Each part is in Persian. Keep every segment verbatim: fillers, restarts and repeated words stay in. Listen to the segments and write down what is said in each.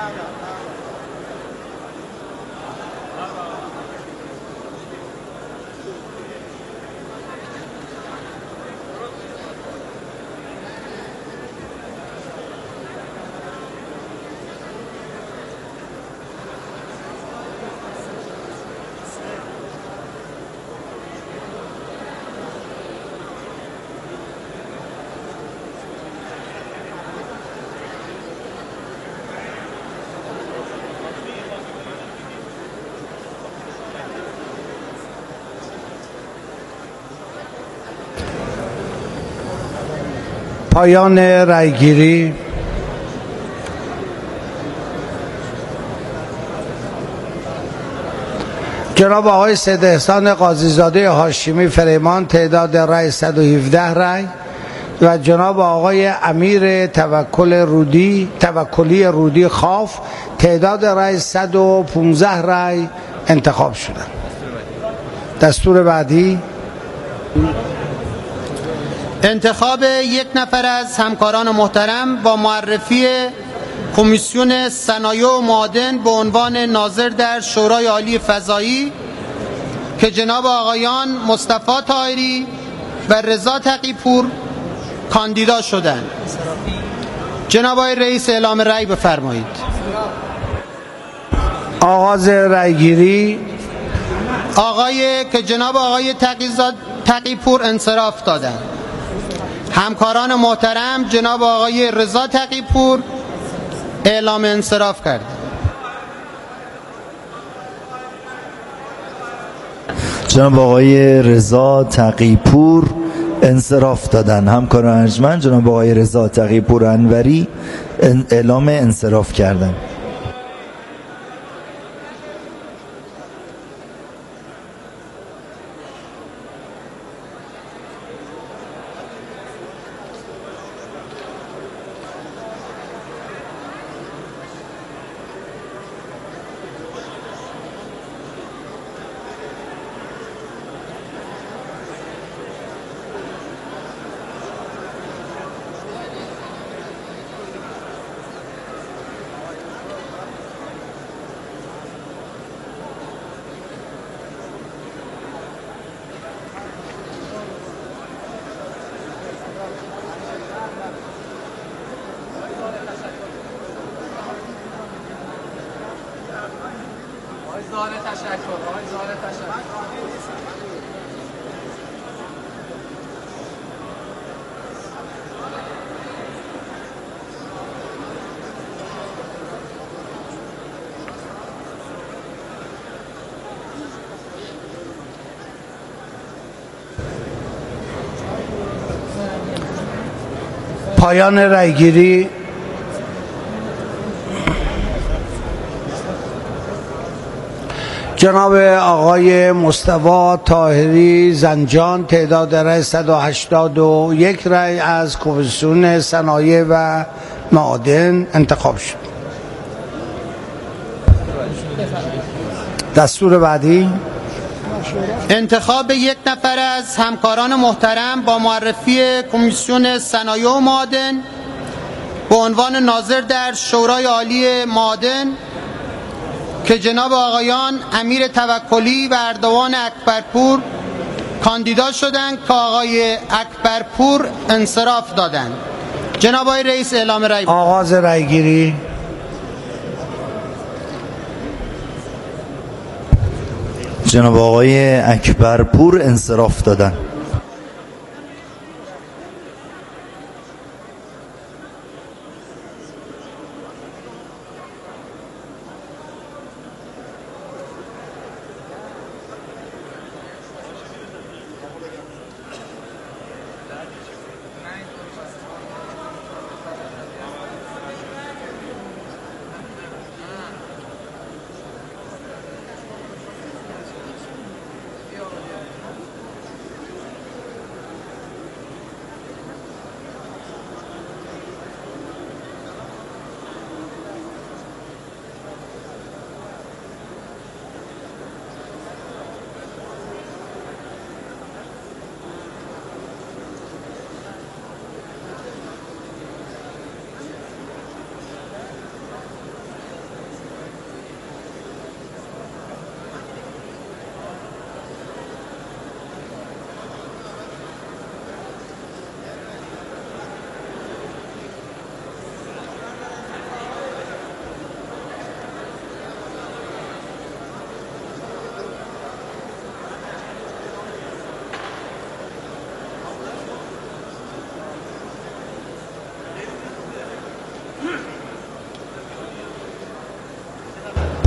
پایان رأیگیری. جناب آقای سید احسان قاضیزاده هاشمی فریمان تعداد رأی صد و هفده رأی و جناب آقای امیر توکل رودی توکلی رودی خاف تعداد رأی صد و پانزده رأی انتخاب شدند. دستور بعدی. انتخاب یک نفر از همکاران محترم با معرفی کمیسیون صنایع و معادن به عنوان ناظر در شورای عالی فضایی که جناب آقایان مصطفی طاهری و رضا تقی‌پور کاندیدا شدند. جناب آقای رئیس اعلام رأی بفرمایید. آغاز رأیگیری. آقای که جناب آقای تقی‌پور انصراف دادند. همکاران محترم جناب آقای رضا تقی‌پور اعلام انصراف کرد. جناب آقای رضا تقی‌پور انصراف دادن. همکار ارجمند جناب آقای رضا تقی‌پور انوری اعلام انصراف کردند. پایان رأیگیری. جناب آقای مصطفی طاهری زنجان تعداد رأی صد و هشتاد و یک رأی از کمیسیون صنایع و معادن انتخاب شد. دستور بعدی. انتخاب یک نفر از همکاران محترم با معرفی کمیسیون صنایع و معادن به عنوان ناظر در شورای عالی معادن که جناب آقایان امیر توکلی و اردوان اکبرپور کاندیدا شدند که آقای اکبرپور انصراف دادند. جناب آقای رئیس اعلام رأی. آغاز رأیگیری. جناب آقای اکبرپور انصراف دادن.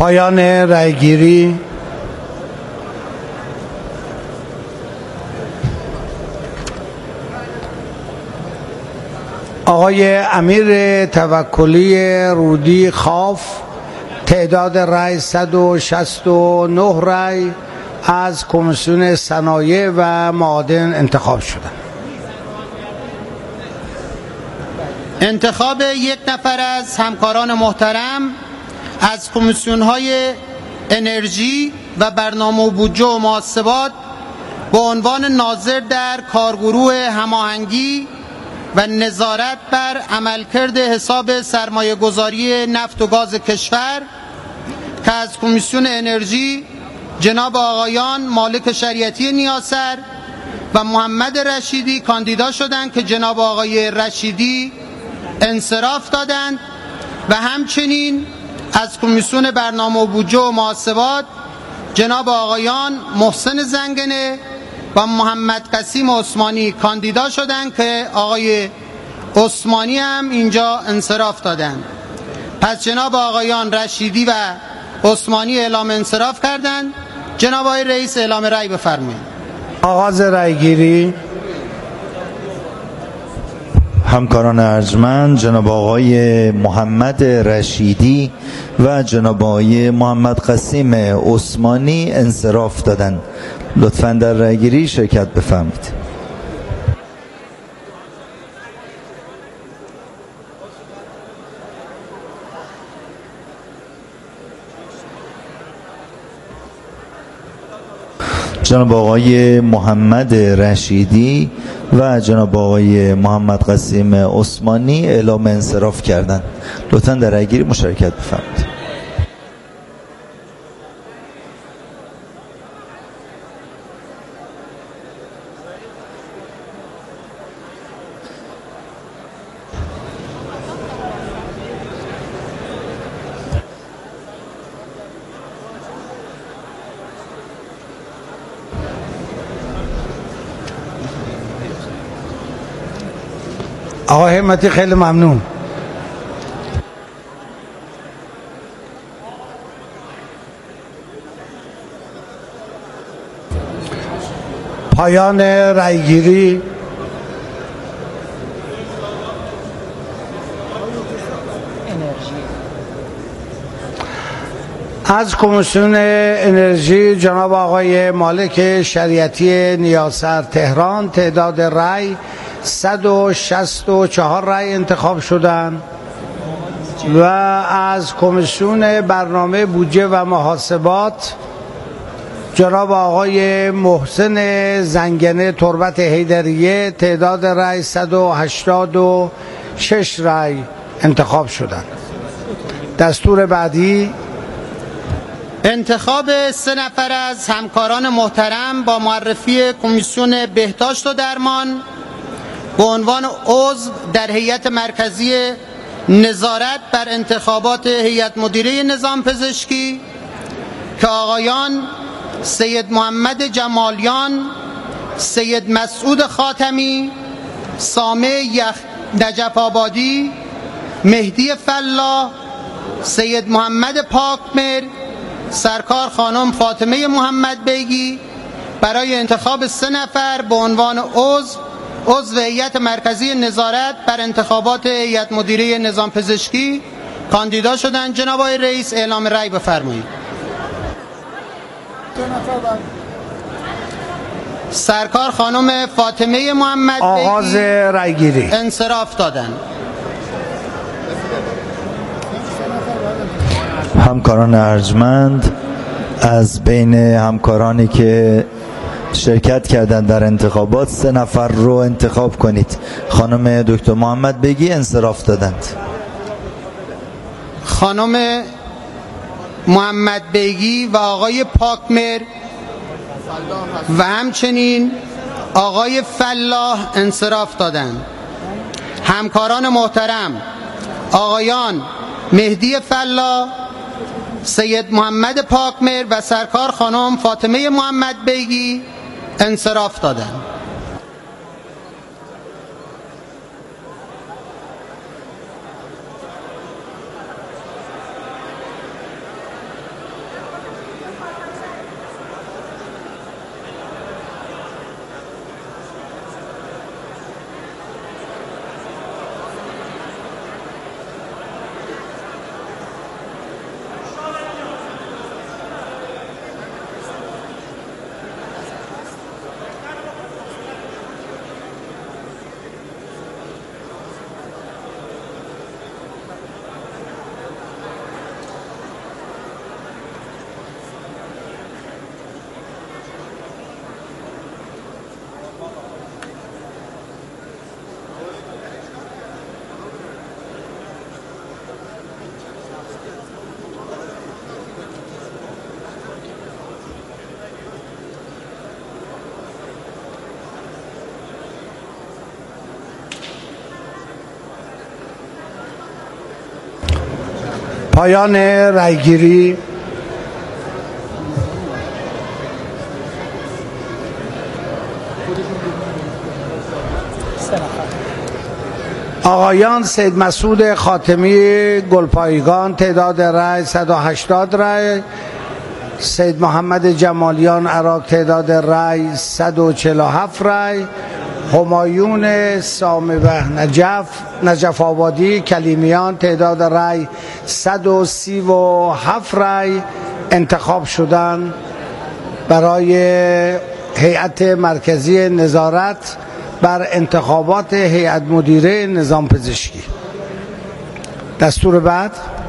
پایان رأیگیری. آقای امیر توکلی رودی خاف تعداد رأی صد و شصت و نه رأی از کمیسیون صنایع و معادن انتخاب شدند. انتخاب یک نفر از همکاران محترم از کمیسیون‌های انرژی و برنامه و بودجه و محاسبات به عنوان ناظر در کارگروه هماهنگی و نظارت بر عملکرد حساب سرمایه گذاری نفت و گاز کشور که از کمیسیون انرژی جناب آقایان مالک شریعتی نیاسر و محمد رشیدی کاندیدا شدند که جناب آقای رشیدی انصراف دادند و همچنین از کمیسیون برنامه و بودجه و محاسبات جناب آقایان محسن زنگنه و محمد قسیم عثمانی کاندیدا شدند که آقای عثمانی هم اینجا انصراف دادند. پس جناب آقایان رشیدی و عثمانی اعلام انصراف کردند. جناب آقای رئیس اعلام رأی بفرمایید. آغاز رأیگیری. همکاران ارجمند، جناب آقای محمد رشیدی و جناب آقای محمد قسیم عثمانی انصراف دادند. لطفاً در رأیگیری شرکت بفرمایید. جناب آقای محمد رشیدی و جناب آقای محمد قسیم عثمانی اعلام انصراف کردند. لطفاً در رأیگیری مشارکت بفرمایید. آقا همتی خیلی ممنون. پایان رأیگیری. از کمیسیون انرژی جناب آقای مالک شریعتی نیاسر تهران تعداد رأی صد و شصت و چهار رأی انتخاب شدند و از کمیسیون برنامه بودجه و محاسبات جناب آقای محسن زنگنه تربت حیدریه تعداد رأی صد و هشتاد و شش رأی انتخاب شدند. دستور بعدی. انتخاب سه نفر از همکاران محترم با معرفی کمیسیون بهداشت و درمان به عنوان عضو در هیئت مرکزی نظارت بر انتخابات هیئت مدیره نظام پزشکی که آقایان سید محمد جمالیان، سید مسعود خاتمی، سامع یخ نجف آبادی، مهدی فلاح، سید محمد پاکمر، سرکار خانم فاطمه محمد بیگی برای انتخاب سه نفر به عنوان عضو عضو هیئت مرکزی نظارت بر انتخابات هیئت مدیره نظام پزشکی کاندیدا شدند. جناب آقای رئیس اعلام رأی بفرمایید. سرکار خانم فاطمه محمد آغاز رأیگیری. انصراف دادند. همکاران ارجمند، از بین همکارانی که شرکت کردند در انتخابات سه نفر رو انتخاب کنید. خانم دکتر محمد بیگی انصراف دادند. خانم محمد بیگی و آقای پاکمر و همچنین آقای فلاح انصراف دادند. همکاران محترم، آقایان مهدی فلاح، سید محمد پاکمر و سرکار خانم فاطمه محمد بیگی انصراف دادند. پایان رأیگیری. آقایان سید مسعود خاتمی گلپایگان تعداد رأی صد و هشتاد رأی، سید محمد جمالیان عراق تعداد رأی صد و چهل و هفت رأی، همایون سامبه نجف نجف آبادی کلیمیان تعداد رأی صد و سی و هفت رأی انتخاب شدن برای هیئت مرکزی نظارت بر انتخابات هیئت مدیره نظام پزشکی. دستور بعد.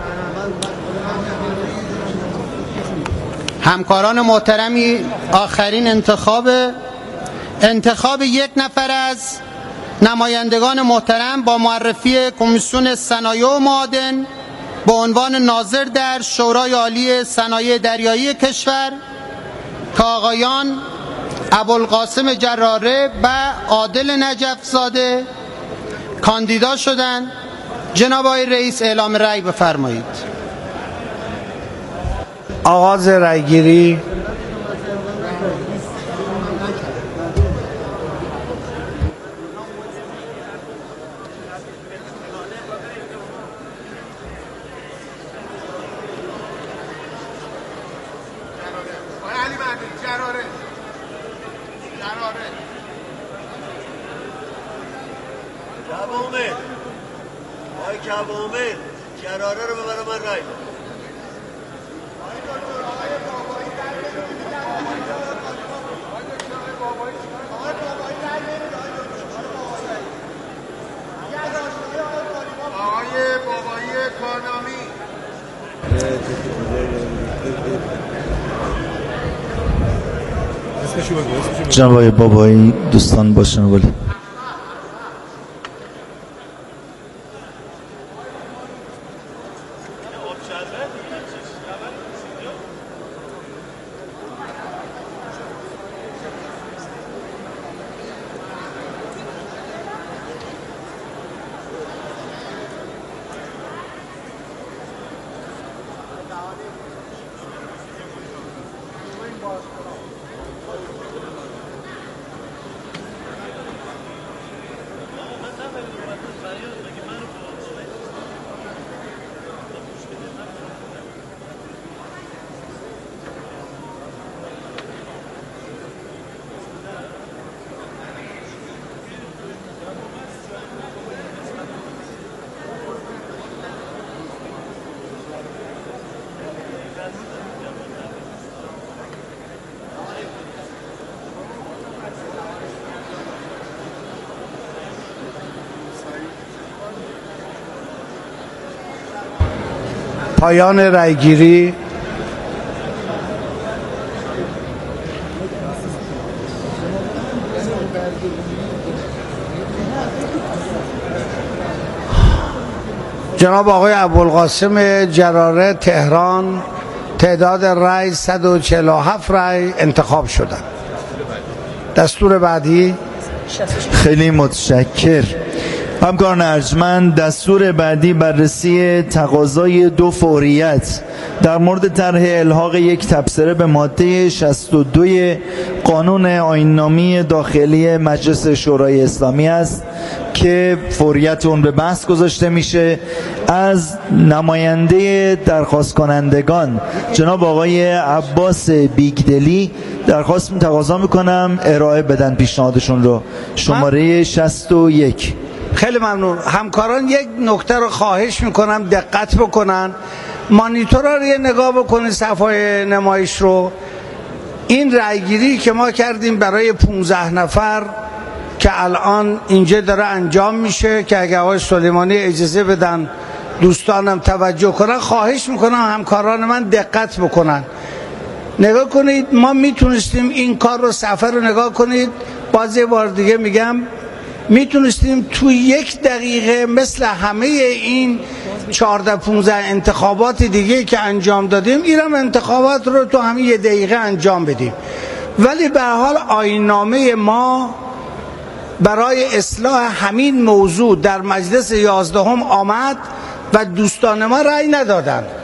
همکاران محترمی، آخرین انتخاب انتخاب یک نفر از نمایندگان محترم با معرفی کمیسیون صنایع و معادن به عنوان ناظر در شورای عالی صنایع دریایی کشور که آقایان ابوالقاسم جراره و عادل نجف زاده کاندیدا شدند. جناب آقای رئیس اعلام رأی بفرمایید. آغاز رأیگیری. جراره رو ببره من رای. آقای بابایی کارنامی. جناب آقای بابایی دوستان باشن ولی پایان رأیگیری. جناب آقای ابوالقاسم جراره تهران تعداد رأی صد و چهل و هفت رأی انتخاب شدند. دستور بعدی. خیلی متشکر. همکاران ارجمند، دستور بعدی بررسی تقاضای دو فوریت در مورد طرح الحاق یک تبصره به ماده شصت و دو قانون آیین‌نامه داخلی مجلس شورای اسلامی است که فوریت اون به بحث گذاشته میشه. از نماینده درخواست کنندگان جناب آقای عباس بیگدلی درخواست تقاضا میکنم ارائه بدن پیشنهادشون رو. شماره شصت و یک. خیلی ممنون. همکاران یک نکته رو خواهش میکنم دقت بکنن، مانیتورها رو یه نگاه بکنید، صفحه نمایش رو. این رأیگیری که ما کردیم برای پانزده نفر که الان اینجا داره انجام میشه که اگه آقای سلیمانی اجازه بدن دوستانم توجه کنن، خواهش میکنم همکاران من دقت بکنن. نگاه کنید، ما میتونستیم این کار رو، صفحه رو نگاه کنید، باز یه بار دیگه میگم، میتونستیم تو یک دقیقه مثل همه این چهارده پونزده انتخابات دیگه که انجام دادیم، اینم انتخابات رو تو همین یه دقیقه انجام بدیم. ولی به هر حال آیین‌نامه ما برای اصلاح همین موضوع در مجلس یازدهم آمد و دوستان ما رأی ندادند.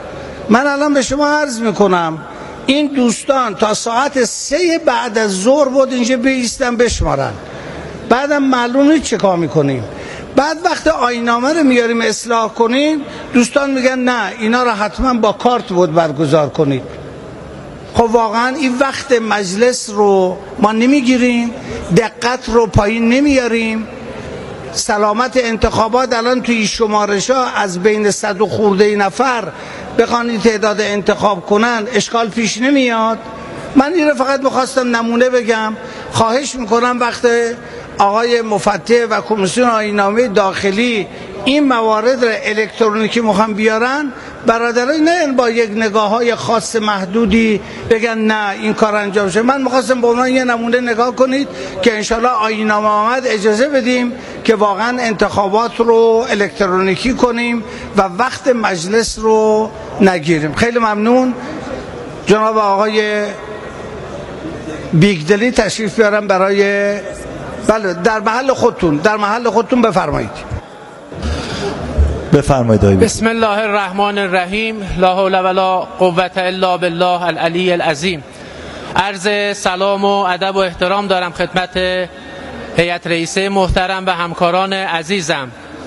من الان به شما عرض میکنم این دوستان تا ساعت سه بعد از ظهر بود اینجا بیستن بشمارن، بعدم معلوم نیست چه کار میکنیم. بعد وقت آیین‌نامه رو میاریم اصلاح کنیم دوستان میگن نه اینا رو حتما با کارت بود برگزار کنید. خب واقعا این وقت مجلس رو ما نمیگیریم، دقت رو پایین نمیاریم. سلامت انتخابات الان توی شمارش ها از بین صد و خورده نفر بخوان تعداد انتخاب کنن اشکال پیش نمیاد. من این رو فقط میخواستم نمونه بگم. خواهش میکنم وقت آقای مفتح و کمیسیون آیین‌نامه داخلی این موارد را الکترونیکی میخوان بیارن، برادرای نه با یک نگاه های خاص محدودی بگن نه این کار انجام شه. من میخواستم به عنوان یه نمونه نگاه کنید که انشالله آیین‌نامه آمد اجازه بدیم که واقعا انتخابات رو الکترونیکی کنیم و وقت مجلس رو نگیریم. خیلی ممنون. جناب آقای بیگدلی تشریف بیارم برای بله در محل خودتون در محل خودتون بفرمایید. بفرمایید. بسم الله الرحمن الرحیم. لا حول ولا قوة الا بالله العلی العظیم. عرض سلام و ادب و احترام دارم خدمت هیئت رئیسه محترم و همکاران عزیزم.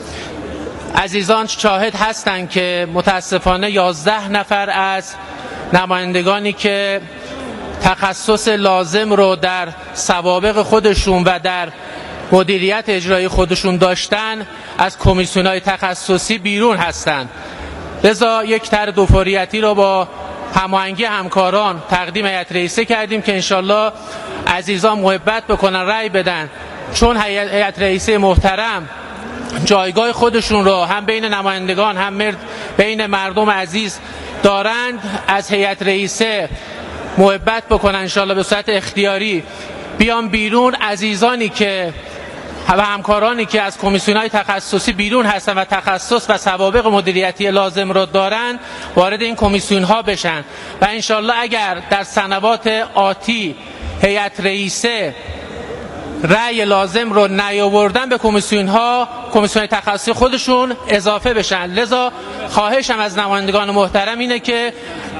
عزیزان شاهد هستند که متاسفانه یازده نفر از نمایندگانی که تخصص لازم رو در سوابق خودشون و در مدیریت اجرایی خودشون داشتن از کمیسیون‌های تخصصی بیرون هستند. لذا یک طرح دوفوریتی رو با هماهنگی همکاران تقدیم هیئت رئیسه کردیم که انشالله عزیزان محبت بکنن رأی بدن، چون هیئت رئیسه محترم جایگاه خودشون رو هم بین نمایندگان هم مرد بین مردم عزیز دارند. از هیئت رئیسه محبت بکنن انشالله به صورت اختیاری بیان بیرون. عزیزانی که و همکارانی که از کمیسیون‌های تخصصی بیرون هستن و تخصص و سوابق مدیریتی لازم را دارن وارد این کمیسیون‌ها بشن و انشالله اگر در سنوات آتی هیئت رئیسه رأی لازم رو نیاوردن به کمیسیون‌ها کمیسیون تخصصی خودشون اضافه بشن. لذا خواهشم از نمایندگان محترم اینه که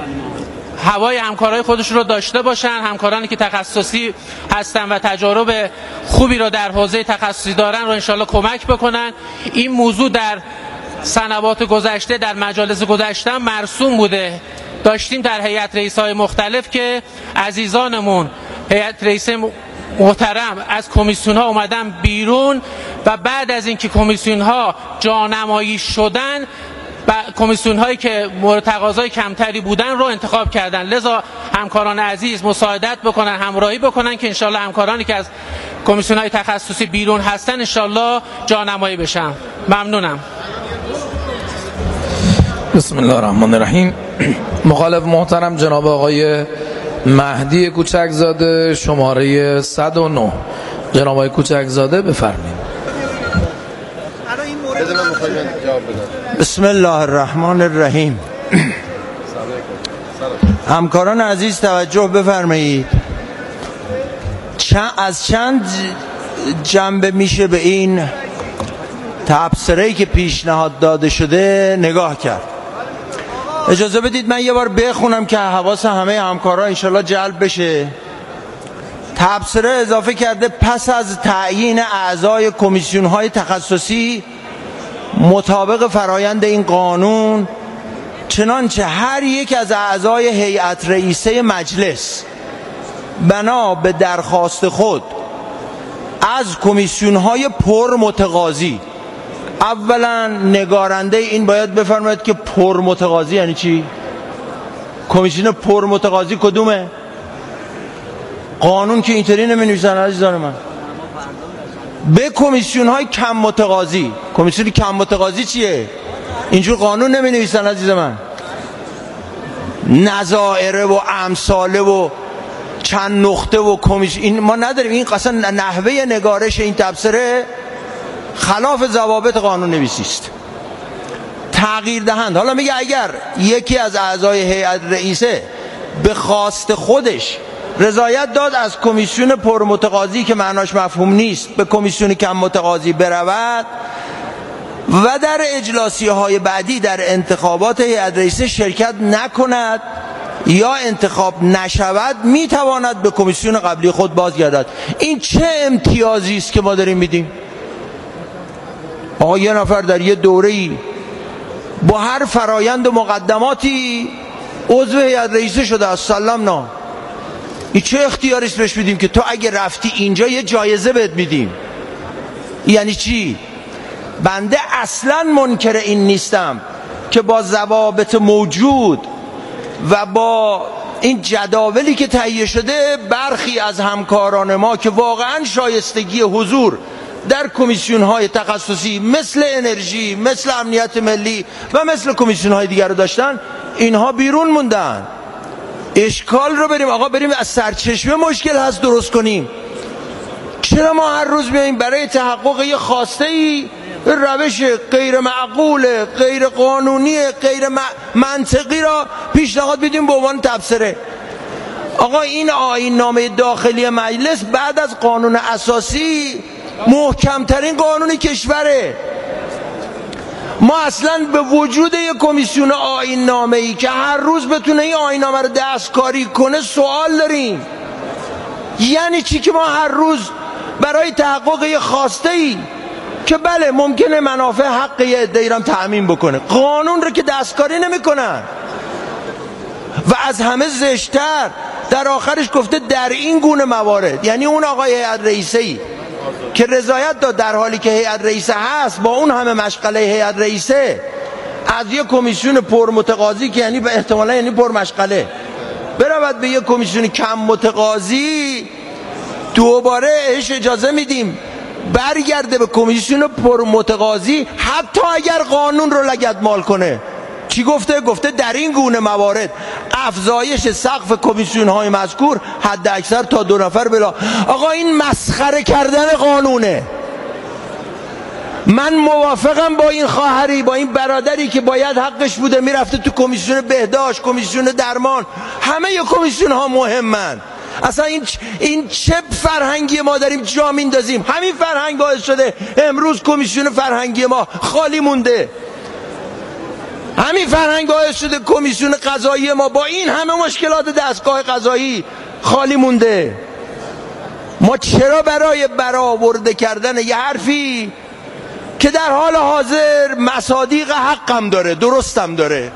هوای همکارای خودشون رو داشته باشن. همکارانی که تخصصی هستن و تجارب خوبی رو در حوزه تخصصی دارن رو انشالله کمک بکنن. این موضوع در سنوات گذشته در مجالس گذشته مرسوم بوده. داشتیم در هیئت رئیس‌های مختلف که عزیزانمون هیئت رئیسه محترم از کمیسیون ها اومدن بیرون و بعد از اینکه کمیسیون ها جانمایی شدن کمیسیون هایی که مورد تقاضای کمتری بودن رو انتخاب کردن. لذا همکاران عزیز مساعدت بکنن، همراهی بکنن که انشالله همکارانی که از کمیسیون های تخصصی بیرون هستن انشالله جانمایی بشن. ممنونم. بسم الله الرحمن الرحیم. مخالف محترم جناب آقای مهدی کوچکزاده شماره صد و نه. جناب آقای کوچکزاده بفرمایید. بسم الله الرحمن الرحیم. همکاران عزیز توجه بفرمایید. از چند جنبه میشه به این تبصره‌ای که پیشنهاد داده شده نگاه کرد. اجازه بدید من یه بار بخونم که حواس همه همکاران انشالله جلب بشه. تبصره اضافه کرده پس از تعیین اعضای کمیسیون‌های تخصصی مطابق فرایند این قانون، چنانچه هر یک از اعضای هیئت رئیسه مجلس بنا به درخواست خود از کمیسیون‌های پر متقاضی، اولا نگارنده این باید بفرماید که پر متقاضی یعنی چی؟ کمیسیون پر متقاضی کدومه؟ قانون که اینطوری نمی‌نویسن عزیزان من. به کمیسیون های کم متقاضی. کمیسیون کم متقاضی چیه؟ اینجور قانون نمی نویسن عزیز من. نظائره و امثاله و چند نقطه و کمیسیون این ما نداریم. این قصد نحوه نگارش این تبصره خلاف ضوابط قانون نویسی است. تغییر دهند. حالا میگه اگر یکی از اعضای هیئت رئیسه به خواست خودش رضایت داد از کمیسیون پرمتقاضی که معناش مفهوم نیست به کمیسیون کم متقاضی برود، و در اجلاسی های بعدی در انتخابات هیئت رئیسه شرکت نکند یا انتخاب نشود میتواند به کمیسیون قبلی خود بازگردد. این چه امتیازی است که ما داریم میدیم؟ آقا یه نفر در یه دوره‌ای با هر فرایند و مقدماتی عضو هیئت رئیسه شده است، سلام نه. این چه اختیاری است بهش میدیم که تو اگه رفتی اینجا یه جایزه بهت میدیم؟ یعنی چی؟ بنده اصلا منکر این نیستم که با ضوابط موجود و با این جداولی که تهیه شده برخی از همکاران ما که واقعا شایستگی حضور در کمیسیون های تخصصی مثل انرژی، مثل امنیت ملی و مثل کمیسیون های دیگر رو داشتن، اینها بیرون موندن. اشکال رو بریم آقا بریم از سرچشمه مشکل هست درست کنیم. چرا ما هر روز بیاییم برای تحقق یه خواسته ای روش غیر معقول، غیر قانونی، غیر منطقی را پیشنهاد بدیم به عنوان تبصره؟ آقا این آیین نامه داخلی مجلس بعد از قانون اساسی محکمترین قانون کشوره. ما اصلا به وجود یک کمیسیون آیین نامه ای که هر روز بتونه این آیین نامه رو دستکاری کنه سوال داریم. یعنی چی که ما هر روز برای تحقق یک خواسته ای که بله ممکنه منافع حق یه عده‌ای رو تأمین بکنه، قانون رو که دستکاری نمیکنن. و از همه زشتر در آخرش گفته در این گونه موارد، یعنی اون آقای هیئت رئیسه‌ای که رضایت داد در حالی که هیئت رئیسه هست با اون همه مشغله هیئت رئیسه از یک کمیسیون پر متقاضی که یعنی به احتمالا یعنی پر مشغله برود به یک کمیسیون کم متقاضی، دوباره اش اجازه میدیم برگرده به کمیسیون پر متقاضی حتی اگر قانون رو لگدمال کنه. چی گفته؟ گفته در این گونه موارد افزایش سقف کمیسیون های مذکور حد اکثر تا دو نفر بلا. آقا این مسخره کردن قانونه. من موافقم با این خواهری، با این برادری که باید حقش بوده میرفته تو کمیسیون بهداشت، کمیسیون درمان، همه ی کمیسیون ها مهمن. اصلا این این چه فرهنگی ما داریم جا میندازیم؟ همین فرهنگ باعث شده امروز کمیسیون فرهنگی ما خالی مونده. همین فرهنگ باعث شده کمیسیون قضایی ما با این همه مشکلات دستگاه قضایی خالی مونده. ما چرا برای برآورده کردن یه حرفی که در حال حاضر مصادیق حقم داره، درستم داره،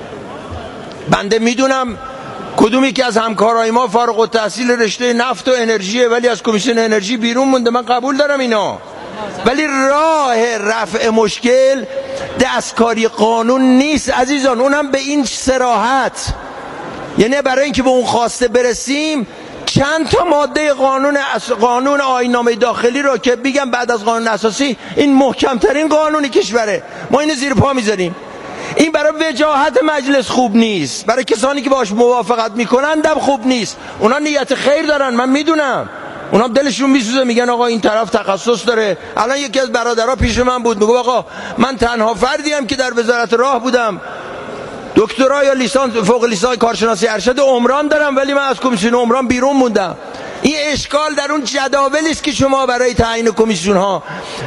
بنده میدونم کدومی که از همکارای ما فارغ التحصیل رشته نفت و انرژیه ولی از کمیسیون انرژی بیرون مونده، من قبول دارم اینا، ولی راه رفع مشکل دستکاری قانون نیست عزیزان، اونم به این صراحت. یعنی برای اینکه به اون خواسته برسیم چند تا ماده قانون قانون آیین نامه داخلی رو که بگم بعد از قانون اساسی این محکمترین قانونی کشوره، ما اینو زیر پا میذاریم. این برای وجاهت مجلس خوب نیست، برای کسانی که باش موافقت میکنن هم خوب نیست. اونا نیت خیر دارن، من میدونم، اونا دلشون میسوزه، میگن آقا این طرف تخصص داره. الان یکی از برادرها پیش من بود میگه آقا من تنها فردی ام که در وزارت راه بودم، دکترا یا لیسانس فوق لیسانس کارشناسی ارشد عمران دارم ولی من از کمیسیون عمران بیرون موندم. این اشکال در اون جداولی است که شما برای تعیین کمیسیون ها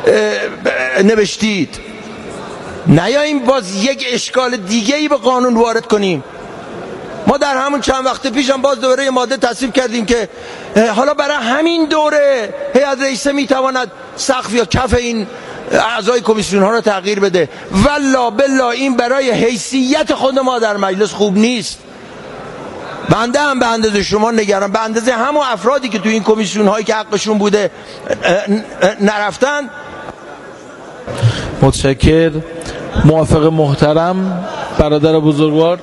نوشتید. نیاییم باز یک اشکال دیگه ای به قانون وارد کنیم. ما در همون چند وقت پیش هم باز دوره ماده تصویب کردیم که حالا برای همین دوره هیئت رئیسه میتواند سقف یا کف این اعضای کمیسیون ها رو تغییر بده. والله بالله این برای حیثیت خود ما در مجلس خوب نیست. بنده هم به اندازه شما نگران، به اندازه همون افرادی که تو این کمیسیون هایی که حقشون بوده نرفتن. متشکر. موافق محترم برادر بزرگوار.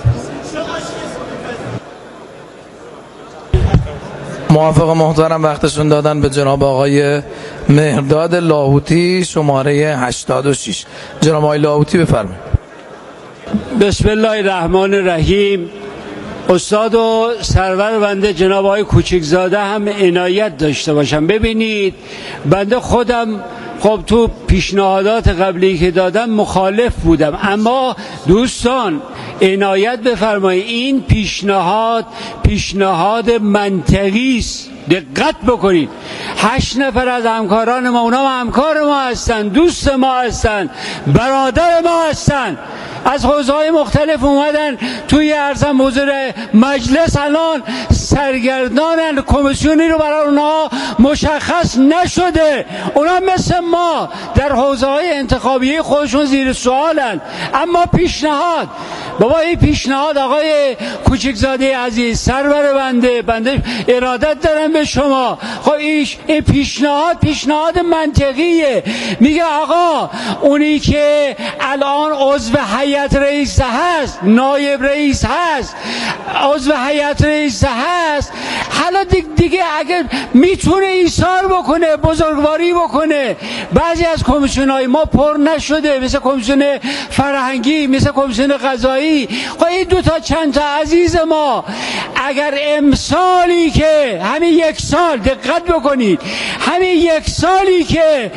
موافق محترم وقتشون دادن به جناب آقای مهرداد لاهوتی شماره هشتاد و شش. جناب آقای لاهوتی بفرمایید. بسم الله الرحمن الرحیم. استاد و سرور بنده جناب آقای کوچکزاده هم عنایت داشته باشم. ببینید بنده خودم خب تو پیشنهادات قبلی که دادم مخالف بودم، اما دوستان عنایت بفرمایید این پیشنهاد پیشنهاد منطقی است. دقت بکنید. هشت نفر از همکاران ما، اونا همکار ما هستن، دوست ما هستن، برادر ما هستن، از حوزه‌های مختلف اومدن توی ارزم حضور مجلس. الان سرگردانن، کمیسیونی رو برای اونها مشخص نشده. اونا مثل ما در حوزه‌های انتخابی خودشون زیر سوالن. اما پیشنهاد، بابا این پیشنهاد آقای کوچکزاده عزیز، سرور بنده بنده ارادت دارم به شما. خب ایش این پیشنهاد پیشنهاد منطقیه. میگه آقا اونی که الان عضو هیئت رئیسه هست، نایب رئیس هست، عضو هیئت رئیسه هست، حالا دیگه اگر میتونه ایثار بکنه، بزرگواری بکنه. بعضی از کمیسیون‌های ما پر نشده، مثل کمیسیون فرهنگی، مثل کمیسیون قضایی. خب این دو تا چند تا عزیز ما اگر امسالی که همین یک سال، دقت بکنید، همین یک سالی که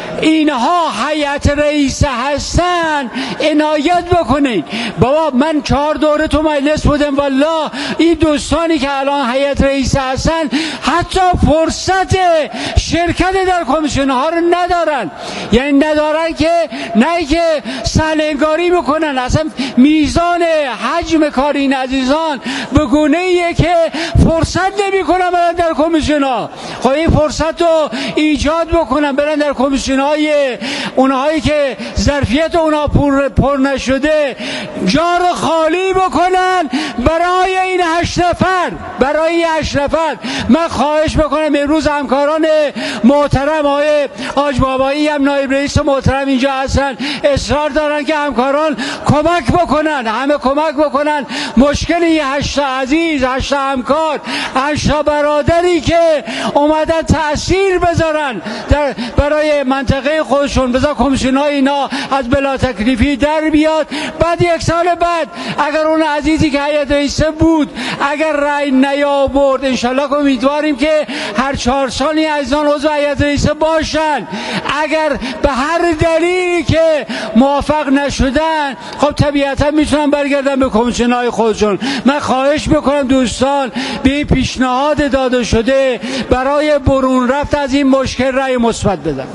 اینها هیئت رئیسه هستن عنایت بکنید. بابا من چهار دوره تو مجلس بودم، والله این دوستانی که الان هیئت رئیسه هستن حتی فرصت شرکت در کمیسیون ها رو ندارن. یعنی ندارن که نه که سهلنگاری میکنن، اصلا میزان حجم کار این عزیزان به گونه ایه که فرصت نمیکنن برن در کمیسیون ها. خب این فرصت رو ایجاد بکنن، برن در کمیسیون های اونهایی که ظرفیت اونها پر, پر نشده، جا رو خالی بکنن برای این هشت نفر، برای این هشت نفر. من خواهش بکنم امروز همکاران محترم، آقای حاج بابایی هم نایب رئیس محترم اینجا هستن، اصرار دارن که همکاران کمک بکنن، همه کمک بکنن. مشکل این هشت عزیز، هشت همکار، هشت برادری که اومدن تأثیر بذارن در برای منطقه خودشون، بذار کمیسیون های اینا از بلا تکلیفی در بیاد. بعد یک سال بعد اگر اون عزیزی که هیئت رئیسه بود اگر رأی نیاورد، انشالله امیدواریم که هر چهار سال این عزیزان عضو هیئت رئیسه باشن. اگر به هر دلیلی که موافق نشدن، خب طبیعتا میتونن برگردن به کمیسیون های خودشون. من خواهش میکنم دوستان به این پیشنهاد داده شده برای برون رفت از این مشکل رأی مثبت بدن.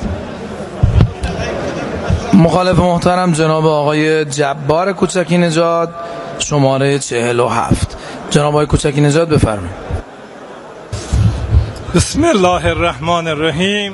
مخالف محترم جناب آقای جبار کوچکی نژاد، شماره چهل و هفت. جناب آقای کوچکی نژاد بفرمایید. بسم الله الرحمن الرحیم.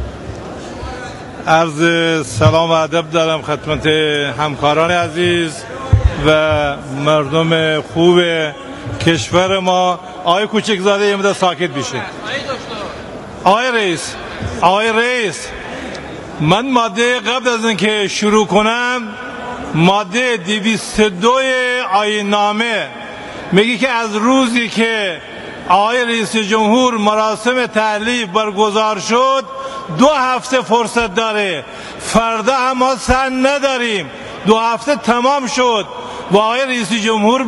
عرض سلام و ادب دارم خدمت همکاران عزیز و مردم خوب کشور ما. آقای کوچکزاده یه مدت ساکت بیشه. آقای رئیس، آقای رئیس، من ماده قبل از اینکه شروع کنم، ماده دویست و دو آیین نامه میگه که از روزی که آقای رئیس جمهور مراسم تحلیف برگزار شد دو هفته فرصت داره. فردا هم ما سن نداریم، دو هفته تمام شد و آقای رئیس جمهور